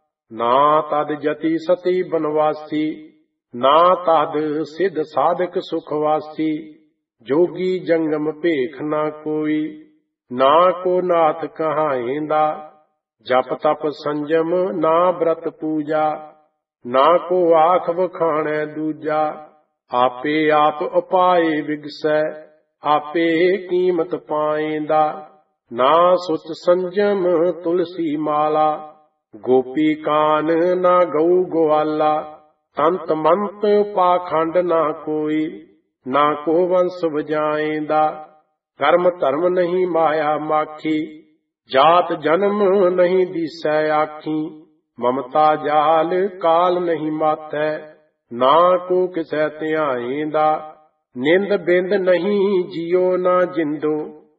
ਨਾ ਤਦ ਜਤੀ ਸਤੀ ਬਨਵਾਸੀ, ਨਾ ਤਦ ਸਿੱਧ ਸਾਧਕ ਸੁਖਵਾਸੀ। ਜੋਗੀ ਜੰਗਮ ਭੇਖ ਨਾ ਕੋਈ, ਨਾ ਕੋ ਨਾਥ ਕਹਾਏਂਦਾ। ਜਪ ਤਪ ਸੰਜਮ ਨਾ ਬ੍ਰਤ ਪੂਜਾ, ਨਾ ਕੋ ਆਖ ਵਖਾਣੈ ਦੂਜਾ। ਆਪੇ ਆਪ ਉਪਾਏ ਵਿਗਸੈ, ਆਪੇ ਕੀਮਤ ਪਾਏਂਦਾ। ਨਾ ਸੁਚ ਸੰਜਮ ਤੁਲਸੀ ਮਾਲਾ, ਗੋਪੀ ਕਾਨ ਨਾ ਗਊ ਗਵਾਲਾ। ਤੰਤ ਮੰਤ ਪਾਖੰਡ ਨਾ ਕੋਈ, ਨਾ ਕੋ ਵੰਸ ਵਜਾਏਂਦਾ। ਕਰਮ ਧਰਮ ਨਹੀਂ ਮਾਇਆ ਮਾਖੀ, ਜਾਤ ਜਨਮ ਨਹੀਂ ਦੀਸੈ ਆਖੀ। ਮਮਤਾ ਜਾਲ ਕਾਲ ਨਹੀਂ ਮਾਥੈ, ਨਾ ਕੋ ਕਿਸੈ ਧਿਆਏਂਦਾ। ਨਿੰਦ ਬਿੰਦ ਨਹੀਂ ਜਿਉ ਨਾ ਜਿੰਦੋ,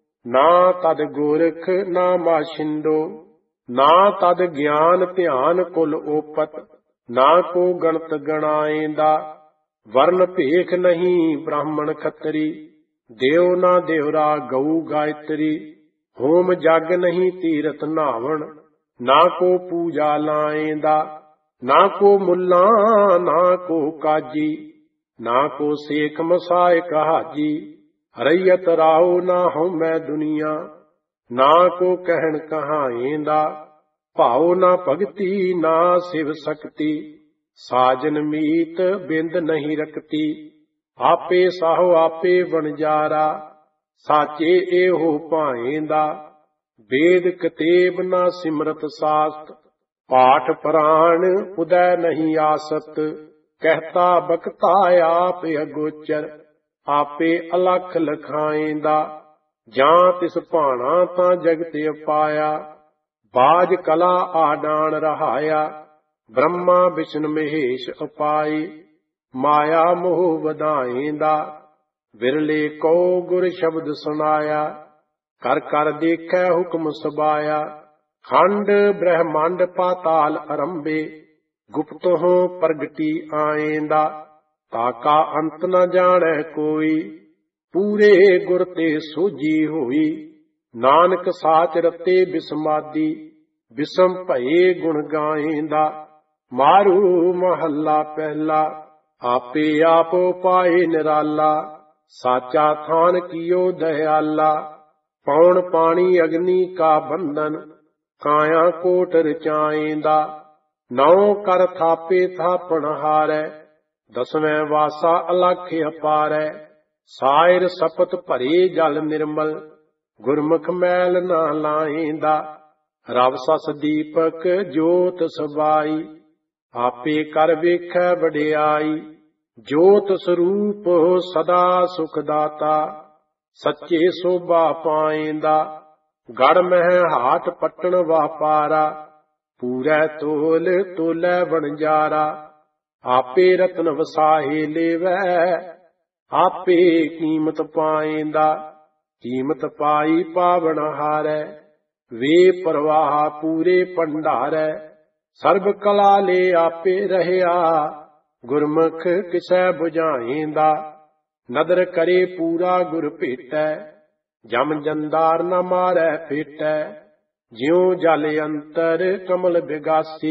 ਨਾ ਤਦ ਗੋਰਖ ਨਾ ਮਾਸ਼ਿੰਦੋ। ਨਾ ਤਦ ਗਿਆਨ ਧਿਆਨ ਕੁਲ ਓਪਤ, ਨਾ ਕੋ ਗਣਤ ਗਣਾਏਂਦਾ। ਵਰਨ ਭੇਖ ਨਹੀਂ ਬ੍ਰਾਹਮਣ ਖੱਤਰੀ, ਦੇਉ ਨਾ ਦੇਵਰਾ ਗਊ ਗਾਇਤਰੀ। ਹੋਮ ਜਗ ਨਹੀਂ ਤੀਰਥ ਨਾਵਣ, ਨਾ ਕੋ ਪੂਜਾ ਲਾਏਂਦਾ। ਨਾ ਕੋ ਮੁੱਲਾ ਨਾ ਕੋ ਕਾਜੀ, ਨਾ ਕੋ ਸੇਖ ਮਸਾਇ ਕਹਾਜੀ। ਰਈਅਤ ਰਾਉ ਨਾ ਹਉਮੈ ਦੁਨੀਆ, ਨਾ ਕੋ ਕਹਿਣ ਕਹਾਏਂਦਾ। ਭਾਉ ਨਾ ਭਗਤੀ ਨਾ ਸਿਵ ਸਕਤੀ, ਸਾਜਨ ਮੀਤ ਬਿੰਦ ਨਹੀਂ ਰਕਤੀ। ਆਪੇ ਸਾਹੋ ਆਪੇ ਵਣਜਾਰਾ, ਸਾਚੇ ਇਹੋ ਭਾਏਂਦਾ। ਵੇਦ ਕਤੇਬ ਨਾ ਸਿਮਰਤ ਸਾਸਤ, ਪਾਠ ਪ੍ਰਾਣ ਉਦੈ ਨਹੀਂ ਆਸਤ। ਕਹਿਤਾ ਬਖਤਾ ਆਪ ਅਗੋਚਰ, ਆਪੇ ਅਲਖ ਲਖਾਏਂਦਾ। ਜਾਂ ਤਿਸ ਭਾਣਾ ਤਾਂ ਜਗਤ ਅਪਾਇਆ, ਬਾਜ ਕਲਾ ਆਡਾਨ ਰਹਾਇਆ। ਬ੍ਰਹਮਾ ਵਿਸ਼ਨ ਮਹੇਸ਼ ਅਪਾਈ, ਮਾਇਆ ਮੋਹ ਵਧਾਏਂਦਾ। ਵਿਰਲੇ ਕੋ ਗੁਰ ਸ਼ਬਦ ਸੁਨਾਇਆ, ਕਰ ਕਰ ਦੇਖੈ ਹੁਕਮ ਸਬਾਇਆ। ਖੰਡ ਬ੍ਰਹਮੰਡ ਪਾਤਾਲ ਅਰੰਭੇ, ਗੁਪਤੋਂ ਪ੍ਰਗਟੀ ਆਏਂਦਾ। ਤਾਕਾ ਅੰਤ ਨ ਜਾਣੈ ਕੋਈ, ਪੂਰੇ ਗੁਰ ਤੇ ਸੋਝੀ ਹੋਈ। ਨਾਨਕ ਸਾਚ ਰਤੇ ਬਿਸਮਾਦੀ, ਬਿਸਮ ਭਏ ਗੁਣ ਗਾਏਂਦਾ। ਮਾਰੂ ਮਹੱਲਾ ਪਹਿਲਾ, ਆਪੇ ਆਪ ਪਾਏ ਨਿਰਾਲਾ। ਸਾਚਾ ਥਾਨ ਕੀਓ ਦਇਆਲਾ, ਪੌਣ ਪਾਣੀ ਅਗਨੀ ਕਾ ਬੰਧਨ। ਕਾਇਆ ਕੋਟ ਰਚਾਏਂਦਾ, ਨੌ ਕਰ ਥਾਪੇ ਥਾਪਣ ਹਾਰੈ। ਦਸਵੇਂ ਵਾਸਾ ਅਲਖ ਅਪਾਰੈ। ਸਾਇਰ ਸਪਤ ਭਰੇ ਜਲ ਨਿਰਮਲ, ਗੁਰਮੁਖ ਮੈਲ ਨਾ ਲਾਏਂਦਾ। ਰਵ ਸਸ ਦੀਪਕ ਜੋਤ ਸਬਾਈ, ਆਪੇ ਕਰ ਵੇਖੈ ਵਡਿਆਈ। ਜੋਤ ਸਰੂਪ ਸਦਾ ਸੁਖ ਦਾਤਾ, ਸੱਚੇ ਸੋਭਾ ਪਾਏਂਦਾ। ਗੜ ਮਹਿ ਹਾਟ ਪਟਣ ਵਾਪਾਰਾ, ਪੂਰੈ ਤੋਲ ਤੋਲੈ ਵਣਜਾਰਾ। ਆਪੇ ਰਤਨ ਵਸਾਹੇ ਲੇਵੈ, ਆਪੇ ਕੀਮਤ ਪਾਏਂਦਾ। ਕੀਮਤ ਪਾਈ ਪਾਵਨ ਹਾਰੈ, ਵੇ ਪ੍ਰਵਾਹ ਪੂਰੇ ਭੰਡਾਰੈ। ਸਰਬ ਕਲਾ ਲੈ ਆਪੇ ਰਹਿਆ, ਗੁਰਮੁਖ ਕਿਸੈ ਬੁਝਾਏਂਦਾ। ਨਦਰ ਕਰੇ ਪੂਰਾ ਗੁਰ ਭੇਟੈ, ਜਮ ਜੰਦਾਰ ਨ ਮਾਰੈ ਫੇਟੈ। ਜਿਉ ਜਲ ਅੰਤਰ ਕਮਲ ਬਿਗਾਸੀ,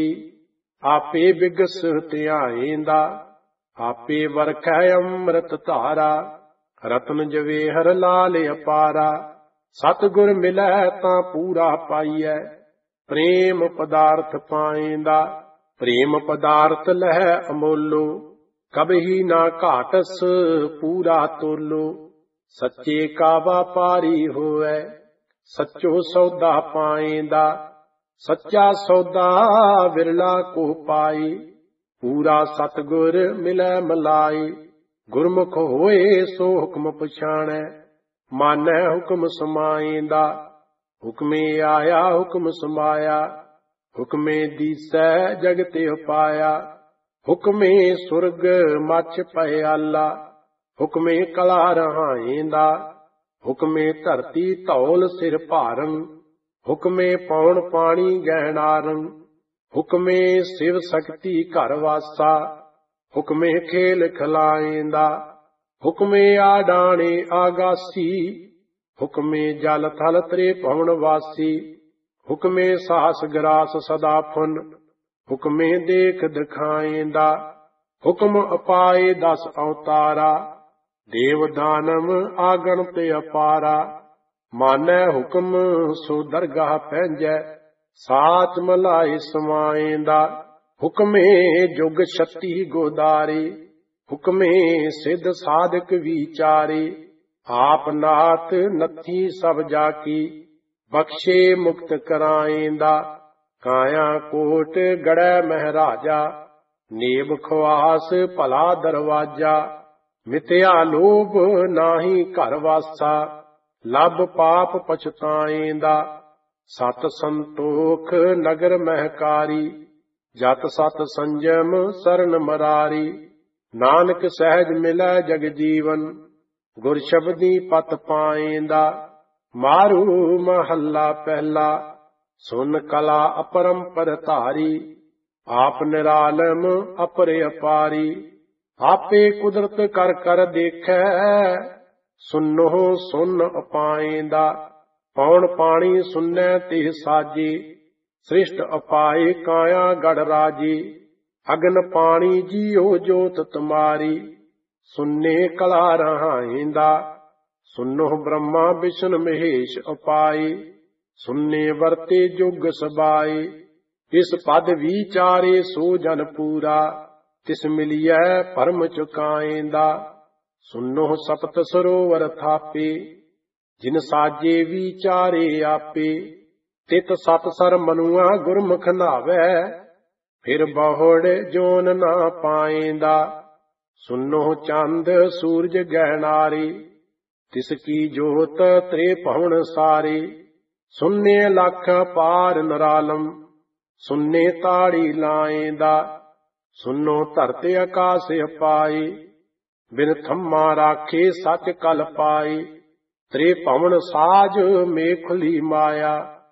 ਆਪੇ ਬਿਗਸ ਧਿਆਏਂਦਾ। ਆਪੇ ਵਰਖੈ ਅੰਮ੍ਰਿਤ ਧਾਰਾ, ਰਤਨ ਜਵੇਹਰ ਲਾਲ ਅਪਾਰਾ। ਸਤਿਗੁਰ ਮਿਲੈ ਤਾਂ ਪੂਰਾ ਪਾਈਐ, ਪ੍ਰੇਮ ਪਦਾਰਥ ਪਾਏਂਦਾ। ਪ੍ਰੇਮ ਪਦਾਰਥ ਲਹੈ ਅਮੋਲੋ, ਕਬਹੀ ਨਾ ਘਾਟਸ ਪੂਰਾ ਤੋਲੋ। ਸੱਚੇ ਕਾ ਵਾਪਾਰੀ ਹੋਵੈ, ਸੱਚੋ ਸੌਦਾ ਪਾਏਂਦਾ। ਸੱਚਾ ਸੌਦਾ ਵਿਰਲਾ ਕੋ ਪਾਈ, ਪੂਰਾ ਸਤਿਗੁਰ ਮਿਲੈ ਮਲਾਈ। ਗੁਰਮੁਖ ਹੋਏ ਸੋ ਹੁਕਮ ਪਛਾਣੈ, ਮਾਨੈ ਹੁਕਮ ਸਮਾਏਂਦਾ। ਹੁਕਮੇ ਆਇਆ ਹੁਕਮ ਸਮਾਇਆ, ਹੁਕਮੇ ਦੀਸੈ ਜਗਤ ਉਪਾਇਆ। ਹੁਕਮੇ ਸੁਰਗ ਮਛ ਪਿਆਲਾ, ਹੁਕਮੇ ਕਲਾ ਰਹਾਏਂਦਾ। ਹੁਕਮੇ ਧਰਤੀ ਧੌਲ ਸਿਰ ਭਾਰੰ, ਹੁਕਮੇ ਪੌਣ ਪਾਣੀ ਗਹਿਣਾਰੰ। ਹੁਕਮੇ ਸਿਵ ਸਕਤੀ ਘਰ ਵਾਸਾ, ਹੁਕਮੇ ਖੇਲ ਖਿਲਾਏਂਦਾ। ਹੁਕਮੇ ਆਡਾਣੇ ਆਗਾਸੀ, ਹੁਕਮੇ ਜਲ ਥਲ ਤਰੇ ਪਵਨ ਵਾਸੀ। ਹੁਕਮੇ ਸਾਸ ਗਰਾਸ ਸਦਾ ਫੁਨ, ਹੁਕਮੇ ਦੇਖ ਦਿਖਾਏਂਦਾ। ਹੁਕਮ ਅਪਾਏ ਦਸ ਅਵਤਾਰਾ, ਦੇਵ ਦਾਨਵ ਆਗਣਤ ਅਪਾਰਾ। ਮਾਨੈ ਹੁਕਮ ਸੋ ਦਰਗਾਹ ਪੈਂਜੈ, ਸਾਚ ਮਲਾਈ ਸਮਾਏਂਦਾ। ਹੁਕਮੇ ਜੁਗ ਛੱਤੀ ਗੋਦਾਰੇ, ਹੁਕਮੇ ਸਿੱਧ ਸਾਧਕ ਵਿਚਾਰੇ। ਆਪ ਨਾਥ ਨੱਥੀ ਸਭ ਜਾ ਕੀ, ਬਖਸ਼ੇ ਮੁਕਤ ਕਰਾਏਂਦਾ। ਕਾਇਆ ਕੋਟ ਗੜੈ ਮਹਾਰਾਜਾ, ਨੇਬ ਖਵਾਸ ਭਲਾ ਦਰਵਾਜਾ। ਮਿਥਿਆ ਲੋਭ ਨਾਹੀ ਘਰ ਵਾਸਾ, ਲੱਭ ਪਾਪ ਪਛਤਾਏਂਦਾ। ਸਤ ਸੰਤੋਖ ਨਗਰ ਮਹਿਕਾਰੀ, ਜਤ ਸਤ ਸੰਜਮ ਸਰਨ ਮਰਾਰੀ। ਨਾਨਕ ਸਹਿਜ ਮਿਲੈ ਜਗ ਜੀਵਨ, ਗੁਰ ਸ਼ਬਦੀ ਪਤ ਪਾਏਂਦਾ। ਮਾਰੂ ਮਹੱਲਾ ਪਹਿਲਾ, ਸੁਨ ਕਲਾ ਅਪਰੰਪਰ ਧਾਰੀ। ਆਪ ਨਿਰਾਲਮ ਅਪਰੇ ਅਪਾਰੀ। ਆਪੇ ਕੁਦਰਤ ਕਰ ਕਰ ਦੇਖੈ, ਸੁਨੋ ਸੁਨ ਅਪਾਏਂਦਾ। ਪੌਣ ਪਾਣੀ ਸੁਨੈ ਤੇ ਸਾਜੀ, ਸ੍ਰਿਸ਼ਟ ਅਪਾਏ ਕਾਇਆ ਗੜ ਰਾਜੀ। ਅਗਨ ਪਾਣੀ ਜੀਓ ਜੋਤ ਤੁਮਾਰੀ, ਸੁਨੇ ਕਲਾ ਰਹਾਏਂਦਾ। ਸੁਨੋ ਬ੍ਰਹਮਾ ਵਿਸ਼ਨ ਮਹੇਸ਼ ਅਪਾਏ, ਸੁਨੇ ਵਰਤੇ ਜੁਗ ਸਬਾਏ। ਇਸ ਪਦ ਵਿਚਾਰੇ ਸੋ ਜਨ ਪੂਰਾ, ਤਿਸ ਮਿਲਿਐ ਭਰਮ ਚੁਕਾਏਂਦਾ। ਸੁਨੋ ਸਪਤ ਸਰੋਵਰ ਥਾਪੇ, ਜਿਨ ਸਾਜੇ ਵਿਚਾਰੇ ਆਪੇ। ਤਿਤ ਸਤ ਸਰ ਮਨੁਆ ਗੁਰਮੁਖ ਨਾਵੈ, ਫਿਰ ਬਹੁੜ ਜੋਨ ਨਾ ਪਾਏਂਦਾ। ਸੁਨੋ ਚੰਦ ਸੂਰਜ ਗਹਿਨਾਰੇ, ਤਿਸ ਕੀ ਜੋਤ ਤ੍ਰੇ ਭਵਨ ਸਾਰੇ। ਸੁਨੇ ਲੱਖ ਪਾਰ ਨਰਾਲਮ, ਸੁਨੇ ਤਾੜੀ ਲਾਏਂਦਾ। ਸੁਨੋ ਧਰਤ ਆਕਾਸ ਅਪਾਏ, ਬਿਨ ਥੰਮਾ ਰਾਖੇ ਸੱਚ ਕਲ ਪਾਏ। ਤ੍ਰੇ ਭਵਨ ਸਾਜ ਮੇਖਲੀ ਮਾਇਆ,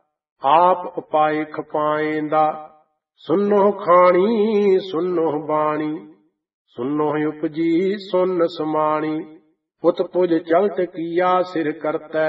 ਆਪ ਉਪਾਏ ਖਪਾਏਂਦਾ। ਸੁਨੋ ਖਾਣੀ ਸੁਨੋ ਬਾਣੀ, ਸੁਨੋ ਉਪਜੀ ਸੁਨ ਸਮਾਣੀ। ਪੁਤ ਪੁਜ ਚਲਤ ਕੀਆ ਸਿਰ ਕਰਤੈ,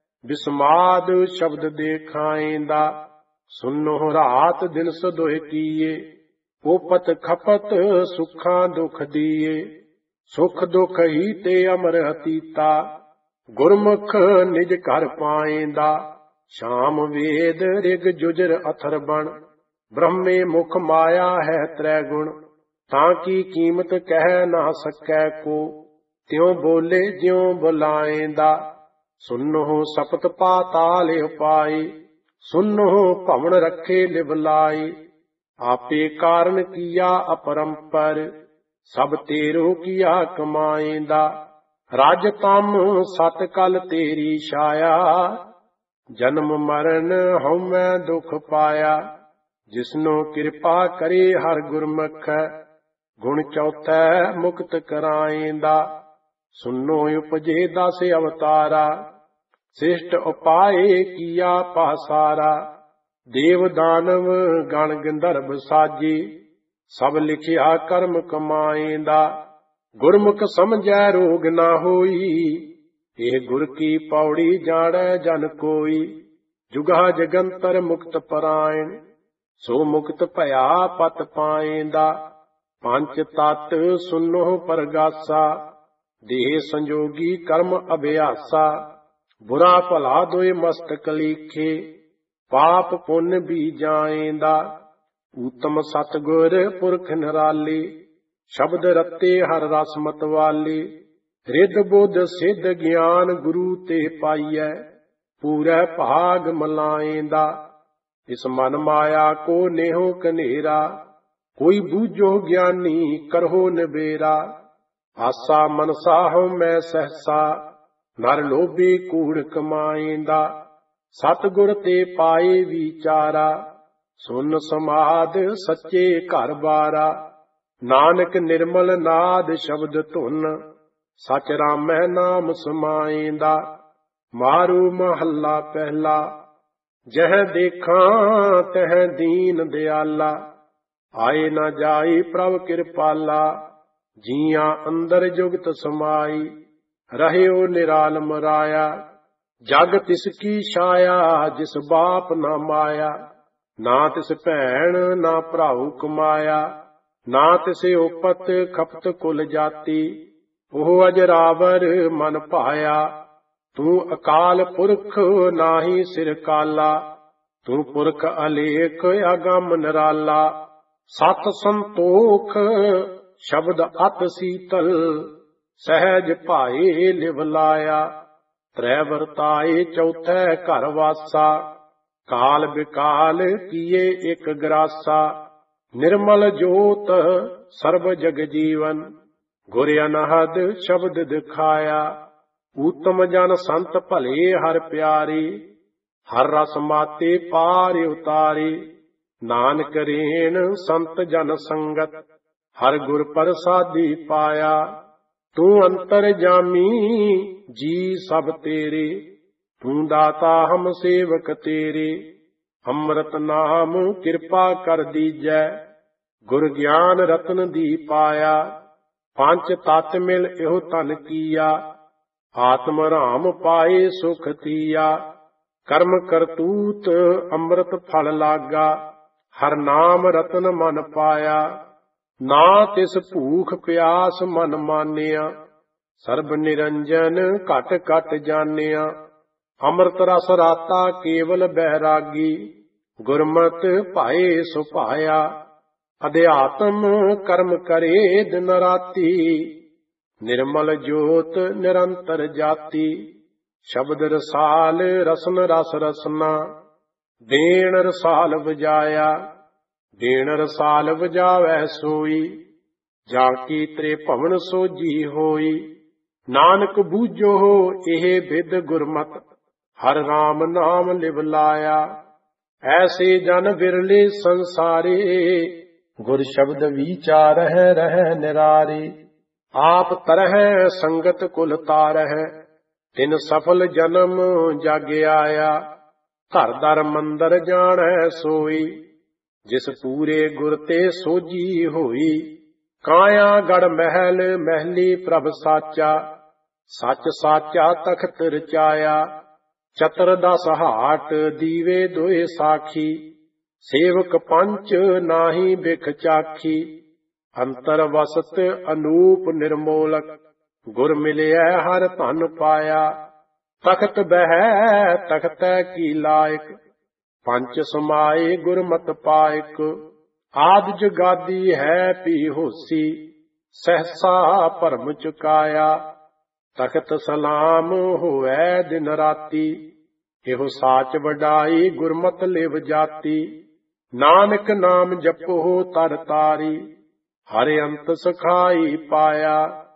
ਬਿਸਮਾਦ ਸ਼ਬਦ ਦੇਖਾਏਂਦਾ। ਸੁਨੋ ਰਾਤ ਦਿਨ ਸਦੋਇ ਕੀਏ, ਉਪਤ ਖਪਤ ਸੁਖਾਂ ਦੁਖ ਦੀਏ। ਸੁਖ ਦੁਖ ਹੀ ਤੇ ਅਮਰ ਅਤੀਤਾ, ਗੁਰਮੁਖ ਨਿਜ ਘਰ ਪਾਏਂਦਾ। ਸ਼ਾਮ ਵੇਦ ਰਿਗ ਜੁਜਰ ਅਥਰ ਬਣ, ਬ੍ਰਹਮੇ ਮੁਖ ਮਾਇਆ ਹੈ ਤ੍ਰੈ ਗੁਣ। ਤਾਂ ਕੀ ਕੀਮਤ ਕਹਿ ਨਾ ਸਕੈ ਕੋ, ਤਿਉ ਬੋਲੇ ਜਿਉ ਬੁਲਾਏਂਦਾ। ਸੁਨੋ ਸਪਤ ਪਾਤਾਲ ਉਪਾਏ, ਸੁਨੋ ਭਵਨ ਰੱਖੇ ਲਿਵ ਲਾਏ। ਆਪੇ ਕਾਰਨ ਕੀਆ ਅਪਰੰਪਰ, ਸਭ ਤੇਰੋ ਕੀਆ ਕਮਾਏਂਦਾ। ਰਾਜ ਤਮ ਸਤ ਕਲ ਤੇਰੀ ਛਾਇਆ, ਜਨਮ ਮਰਨ ਹਉਮੈ ਦੁਖ ਪਾਇਆ। ਜਿਸਨੋ ਕਿਰਪਾ ਕਰੇ ਹਰ ਗੁਰਮੁਖ, ਗੁਣ ਚੌਥੈ ਮੁਕਤ ਕਰਾਏਂਦਾ। ਸੁਨੋ ਉਪਜੇ ਦਸ ਅਵਤਾਰਾ, ਸ੍ਰਿਸ਼ਟ ਉਪਾਏ ਕੀਆ ਪਾਸਾਰਾ। ਦੇਵ ਦਾਨਵ ਗਣ ਗੰਧਰਵ ਸਾਜੇ, ਸਭ ਲਿਖਿਆ ਕਰਮ ਕਮਾਏਂਦਾ। ਗੁਰਮੁਖ ਸਮਝੈ ਰੋਗ ਨਾ ਹੋਈ, ਇਹ ਗੁਰ ਕੀ ਪੌੜੀ ਜਾਣੈ ਜਨ ਕੋਈ। ਜੁਗਾ ਜਗੰਤਰ ਮੁਕਤ ਪਰਾਇਣ, ਸੋ ਮੁਕਤ ਭਇਆ ਪਤ ਪਾਏਂਦਾ। ਪੰਚ ਤਤ ਸੁਨੋ ਪਰਗਾਸਾ, ਦੇਹ ਸੰਜੋਗੀ ਕਰਮ ਅਭਿਆਸਾ। ਬੁਰਾ ਭਲਾ ਦੋਇ ਮਸਤਕ ਲੀਖੇ, ਪਾਪ ਪੁੰਨ ਵੀ ਜਾਏਂਦਾ। ਊਤਮ ਸਤਿਗੁਰ ਪੁਰਖ ਨਿਰਾਲੇ, ਸ਼ਬਦ ਰਤੇ ਹਰ ਰਸ ਮਤਵਾਲੇ। ਰਿੱਧ ਬੁੱਧ ਸਿੱਧ ਗਿਆਨ ਗੁਰੂ ਤੇ ਪਾਈਐ, ਪੂਰੈ ਭਾਗ ਮਲਾਏਂਦਾ। ਇਸ ਮਨ ਮਾਇਆ ਕੋ ਨੇਹੋ ਕਨੇਰਾ, ਕੋਈ ਬੂਝੋ ਗਿਆਨੀ ਕਰਹੁ ਨਿਬੇਰਾ। ਆਸਾ ਮਨਸਾ ਹਉਮੈ ਸਹਸਾ, ਨਰ ਲੋਭੀ ਕੂੜ ਕਮਾਏਂਦਾ। ਸਤਿਗੁਰ ਤੇ ਪਾਏ ਵਿਚਾਰਾ, ਸੁਨ ਸਮਾਦ ਸੱਚੇ ਘਰ ਬਾਰਾ। ਨਾਨਕ ਨਿਰਮਲ ਨਾਦ ਸ਼ਬਦ ਧੁਨ, ਸਚ ਰਾਮੈ ਨਾਮ ਸਮਾਏਂਦਾ। ਮਾਰੂ ਮਹੱਲਾ ਪਹਿਲਾ, ਜਹ ਦੇਖਾਂ ਤਹ ਦੀਨ ਦਿਆਲਾ। ਆਏ ਨਾ ਜਾਈ ਪ੍ਰਭ ਕਿਰਪਾਲਾ, ਜੀਆਂ ਅੰਦਰ ਜੁਗਤ ਸਮਾਈ। ਰਹਿਓ ਨਿਰਾਲਮ ਰਾਇਆ, ਜਗ ਤਿਸ ਕੀ ਛਾਇਆ। ਜਿਸ ਬਾਪ ਨਾ ਮਾਇਆ, ਨਾ ਤਿਸ ਭੈਣ ਨਾ ਭਰਾਉ ਕਮਾਇਆ। ਨਾ ਤਿਸੇ ਉਪਤ ਖਪਤ ਕੁਲ ਜਾਤੀ, ਉਹ ਅਜਰਾਵਰ ਮਨ ਭਾਇਆ। ਤੂੰ ਅਕਾਲ ਪੁਰਖ ਨਾਹੀ ਸਿਰ ਕਾਲਾ, ਤੂੰ ਪੁਰਖ ਅਲੇਖ ਅਗੰਮ ਨਿਰਾਲਾ। ਸਤ ਸੰਤੋਖ ਸ਼ਬਦ ਅਤ ਸੀਤਲ, ਸਹਿਜ ਭਾਏ ਲਿਵ ਲਾਇਆ। ਤ੍ਰੈ ਵਰਤਾਏ ਚੌਥੈ ਘਰ ਵਾਸਾ, ਕਾਲ ਬਿਕਾਲ ਕੀਏ ਇਕ ਗਰਾਸਾ। ਨਿਰਮਲ ਜੋਤ ਸਰਬ ਜਗ ਜੀਵਨ, ਗੁਰ ਅਨਹਦ ਸ਼ਬਦ ਦਿਖਾਇਆ। ਊਤਮ ਜਨ ਸੰਤ ਭਲੇ ਹਰ ਪਿਆਰੇ, ਹਰ ਰਸ ਮਾਤੇ ਪਾਰ ਉਤਾਰੇ। ਨਾਨਕ ਰੇਣ ਸੰਤ ਜਨ ਸੰਗਤ, ਹਰ ਗੁਰ ਪ੍ਰਸਾਦੀ ਪਾਇਆ। ਤੂੰ ਅੰਤਰ ਜਾਮੀ ਜੀ ਸਭ ਤੇਰੇ, ਤੂੰ ਦਾਤਾ ਹਮ ਸੇਵਕ ਤੇਰੇ। ਅੰਮ੍ਰਿਤ ਨਾਮ ਕਿਰਪਾ ਕਰ ਦੀਜੈ, ਗੁਰ ਗਿਆਨ ਰਤਨ ਦੀ ਪਾਇਆ। ਪੰਜ ਤਤ ਮਿਲ ਇਹੋ ਧਨ ਕੀਆ, ਆਤਮ ਰਾਮ ਪਾਏ ਸੁਖ ਥੀਆ। ਕਰਮ ਕਰਤੂਤ ਅੰਮ੍ਰਿਤ ਫਲ ਲਾਗਾ, ਹਰ ਨਾਮ ਰਤਨ ਮਨ ਪਾਇਆ। ਨਾ ਤਿਸ ਭੂਖ ਪਿਆਸ ਮਨ ਮਾਨਿਆ, ਸਰਬ ਨਿਰੰਜਨ ਘਟ ਘਟ ਜਾਣਿਆ। ਅੰਮ੍ਰਿਤ ਰਸ ਰਾਤਾ ਕੇਵਲ ਬੈਰਾਗੀ, ਗੁਰਮਤਿ ਭਾਏ ਸੁਭਾਇਆ। ਅਧਿਆਤਮ ਕਰਮ ਕਰੇ ਦਿਨ ਰਾਤੀ, ਨਿਰਮਲ ਜੋਤ ਨਿਰੰਤਰ ਜਾਤੀ। ਸ਼ਬਦ ਰਸਾਲ ਰਸਨ ਰਸ ਰਸਨਾ, ਦੇਣ ਰਸਾਲ ਵਜਾਇਆ। ਦੇਣ ਰਸਾਲ ਵਜਾਵੈ ਸੋਈ, ਜਾ ਕੀ ਤ੍ਰੇ ਭਵਨ ਸੋਜੀ ਹੋਈ। ਨਾਨਕ ਬੂਝੋ ਇਹ ਬਿਦ ਗੁਰਮਤਿ, ਹਰ ਰਾਮ ਨਾਮ ਲਿਵ ਲਾਇਆ। ਐਸੇ ਜਨ ਵਿਰਲੇ ਸੰਸਾਰੇ, ਗੁਰ ਸ਼ਬਦ ਵਿਚਾਰਹਿ ਰਹਿ ਨਿਰਾਰੇ। ਆਪ ਤਰਹਿ ਸੰਗਤ ਕੁਲ ਤਾਰਹਿ, ਤਿਨ ਸਫਲ ਜਨਮ ਜਗ ਆਇਆ। ਘਰ ਦਰ ਮੰਦਰ ਜਾਣੈ ਸੋਈ, ਜਿਸ ਪੂਰੇ ਗੁਰ ਤੇ ਸੋਜੀ ਹੋਈ। ਕਾਇਆ ਗੜ ਮਹਿਲ ਮਹਿਲੀ ਪ੍ਰਭ ਸਾਚਾ, ਸੱਚ ਸਾਚਾ ਤਖਤ ਰਚਾਇਆ। ਚਤਰ ਦਸ ਹਾਟ ਦੀਵੇ ਦੋਏ ਸਾਖੀ, ਸੇਵਕ ਪੰਚ ਨਾਹੀ ਬਿਖ ਚਾਖੀ। ਅੰਤਰ ਵਸਤ ਅਨੂਪ ਨਿਰਮੋਲਕ, ਗੁਰ ਮਿਲਿਆ ਹਰ ਧਨ ਪਾਇਆ। ਤਖਤ ਬਹਿ ਤਖਤੈ ਕੀ ਲਾਇਕ, ਪੰਚ ਸਮਾਏ ਗੁਰਮਤਿ ਪਾਇਕ। ਆਦਿ ਜੁਗਾਦੀ ਹੈ ਪੀ ਹੋਸੀ, ਸਹਸਾ ਭਰਮ ਚੁਕਾਇਆ। ਤਖਤ ਸਲਾਮ ਹੋਵੈ ਦਿਨ ਰਾਤੀ, ਇਹੋ ਸਾਚ ਵਡਾਈ ਗੁਰਮਤਿ ਲਿਵ ਜਾਤੀ। ਨਾਨਕ ਨਾਮ ਜਪੋ ਤਰ ਤਾਰੀ, ਹਰਿ ਅੰਤ ਸਖਾਈ ਪਾਇਆ।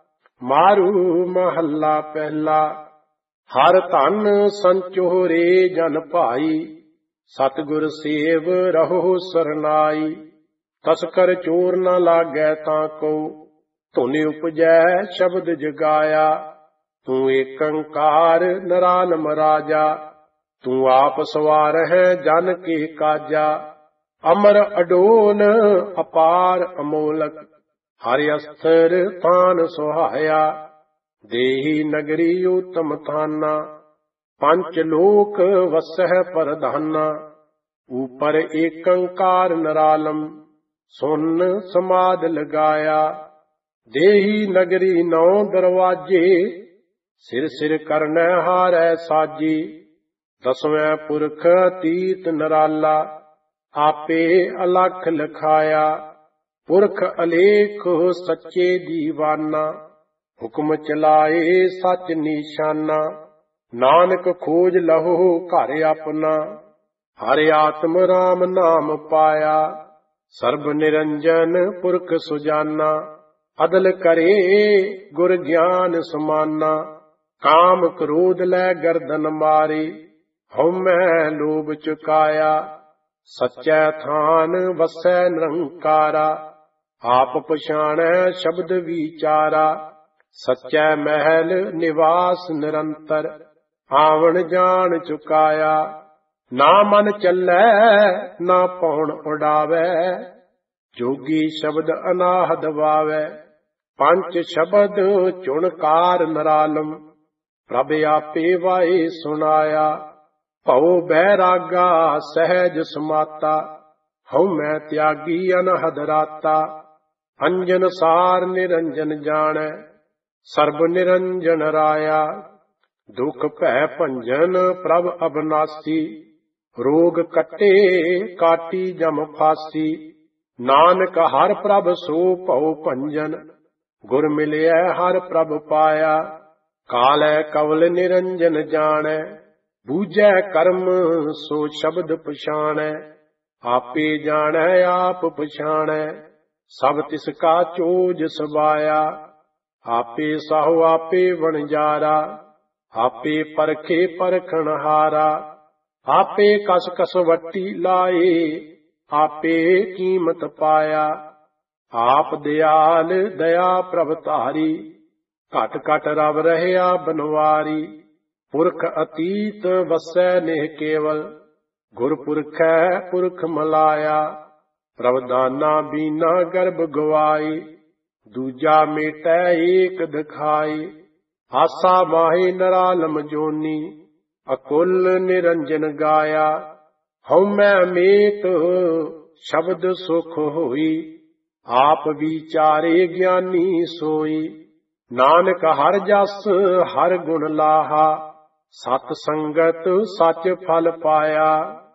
ਮਾਰੂ ਮਹੱਲਾ ਪਹਿਲਾ। ਹਰ ਧਨ ਸੰਚੋਰੇ ਜਨ ਭਾਈ, ਸਤਿਗੁਰ ਸੇਵ ਰਹੋ ਸਰਨਾਈ। ਤਸਕਰ ਚੋਰ ਨ ਲਾਗੈ ਤਾਂ ਕੋ, ਧੁਨਿ ਉਪਜੈ ਸ਼ਬਦ ਜਗਾਇਆ। ਤੂੰ ਏਕੰਕਾਰ ਨਿਰਾਲਮ ਰਾਜਾ, ਤੂੰ ਆਪ ਸਵਾਰਹਿ ਜਨ ਕੇ ਕਾਜਾ। ਅਮਰ ਅਡੋਲ ਅਪਾਰ ਅਮੋਲਕ, ਹਰਿ ਅਸਥਿਰ ਥਾਨ ਸੁਹਾਇਆ। ਦੇਹੀ ਨਗਰੀ ਉਤਮ ਥਾਨਾ, ਪੰਚ ਲੋਕ ਵਸਹਿ ਪ੍ਰਧਾਨਾ। ਉਪਰ ਏਕੰਕਾਰ ਨਿਰਾਲਮ, ਸੁਨ ਸਮਾਦ ਲਗਾਇਆ। ਦੇਹੀ ਨਗਰੀ ਨੌ ਦਰਵਾਜੇ, ਸਿਰ ਸਿਰ ਕਰਨੈ ਹਾਰੈ ਸਾਜੀ। ਦਸਵੇਂ ਪੁਰਖ ਅਤੀਤ ਨਿਰਾਲਾ, ਆਪੇ ਅਲਖ ਲਖਾਇਆ। ਪੁਰਖ ਅਲੇਖ ਸੱਚੇ ਦੀਵਾਨਾ, ਹੁਕਮ ਚਲਾਏ ਸੱਚ ਨਿਸ਼ਾਨਾ। ਨਾਨਕ ਖੋਜ ਲਹੋ ਘਰ ਆਪਣਾ, ਹਰਿ ਆਤਮ ਰਾਮ ਨਾਮ ਪਾਇਆ। ਸਰਬ ਨਿਰੰਜਨ ਪੁਰਖ ਸੁਜਾਨਾ, ਅਦਲ ਕਰੇ ਗੁਰ ਗਿਆਨ ਸਮਾਨਾ। ਕਾਮ ਕ੍ਰੋਧ ਲੈ ਗਰਦਨ ਮਾਰੀ, ਹਉਮੈ ਲੋਭ ਚੁਕਾਇਆ। ਸੱਚੈ ਥਾਨ ਵਸੈ ਨਿਰੰਕਾਰਾ, ਆਪ ਪਛਾਣੈ ਸ਼ਬਦ ਵਿਚਾਰਾ। ਸੱਚੈ ਮਹਿਲ ਨਿਵਾਸ ਨਿਰੰਤਰ, ਆਵਣ ਜਾਣ ਚੁਕਾਇਆ। ਨਾ ਮਨ ਚੱਲੈ ਨਾ ਪੌਣ ਉਡਾਵੈ, ਜੋਗੀ ਸ਼ਬਦ ਅਨਾਹਦ ਵਾਵੈ। ਪੰਚ ਸ਼ਬਦ ਚੁਣਕਾਰ ਨਿਰਾਲਮ, ਪ੍ਰਭ ਆਪੇ ਵਾਏ ਸੁਣਾਇਆ। ਭਉ ਬੈਰਾਗਾ ਸਹਿਜ ਸਮਾਤਾ, ਹਉਮੈ ਤਿਆਗੀ ਅਨਹਦ ਰਾਤਾ। ਅੰਜਨ ਸਾਰ ਨਿਰੰਜਨ ਜਾਣੈ, ਸਰਬ ਨਿਰੰਜਨ ਰਾਇਆ। ਦੁਖ ਭੈ ਭੰਜਨ ਪ੍ਰਭ ਅਬਨਾਸੀ, ਰੋਗ ਕੱਟੇ ਕਾਟੀ ਜਮ ਫਾਸੀ। ਨਾਨਕ ਹਰ ਪ੍ਰਭ ਸੋ ਭਉ ਭੰਜਨ, ਗੁਰ ਮਿਲਿਆ ਹਰ ਪ੍ਰਭ ਪਾਇਆ। ਕਾਲੈ ਕਵਲ ਨਿਰੰਜਨ ਜਾਣੈ, ਬੂਝੈ ਕਰਮ ਸੋ ਸ਼ਬਦ ਪਛਾਣੈ। ਆਪੇ ਜਾਣੈ ਆਪ ਪਛਾਣੈ, ਸਭ ਤਿਸ ਕਾ ਚੋਜ ਸਬਾਇਆ। ਆਪੇ ਸਾਹੁ ਆਪੇ ਵਣਜਾਰਾ, ਆਪੇ ਪਰਖੇ ਪਰਖਣ ਹਾਰਾ। ਆਪੇ ਕਸ ਕਸ ਵੱਟੀ ਲਾਏ, ਆਪੇ ਕੀਮਤ ਪਾਇਆ। ਆਪ ਦਿਆਲ ਦਇਆ ਪ੍ਰਭ ਧਾਰੀ, ਘਟ ਘਟ ਰਵ ਰਹਿਆ ਬਨਵਾਰੀ। ਪੁਰਖ ਅਤੀਤ ਵਸੈ ਨਿਹ ਕੇਵਲ, ਗੁਰ ਪੁਰਖੈ ਪੁਰਖ ਮਲਾਇਆ। ਰਵਦਾਨਾ ਬੀਨਾ ਗਰਭ ਗਵਾਈ, ਦੂਜਾ ਮੇਟੈ ਏਕ ਦਿਖਾਈ। ਆਸਾ ਮਾਹੀ ਨਰਾਲਮ ਜੋਨੀ, ਅਕੁਲ ਨਿਰੰਜਨ ਗਾਇਆ। ਹਉਮੈ ਮੇਤ ਸ਼ਬਦ ਸੁਖ ਹੋਈ, ਆਪ ਵਿਚਾਰੇ ਗਿਆਨੀ ਸੋਈ। ਨਾਨਕ ਹਰਿ ਜਸ ਹਰਿ ਗੁਣ ਲਾਹਾ, ਸਤ ਸੰਗਤ ਸਚ ਫਲ ਪਾਇਆ।